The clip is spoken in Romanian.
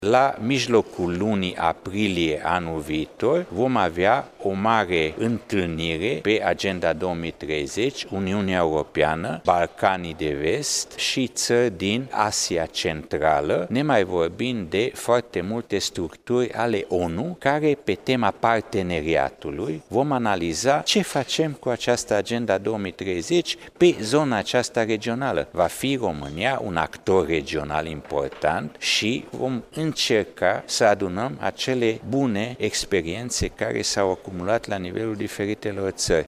La mijlocul lunii aprilie anul viitor vom avea o mare întâlnire pe Agenda 2030, Uniunea Europeană, Balcanii de Vest și țări din Asia Centrală, nemai vorbind de foarte multe structuri ale ONU, care pe tema parteneriatului vom analiza ce facem cu această Agenda 2030 pe zona aceasta regională. Va fi România un actor regional important și vom încerca să adunăm acele bune experiențe care s-au acumulat la nivelul diferitelor țări.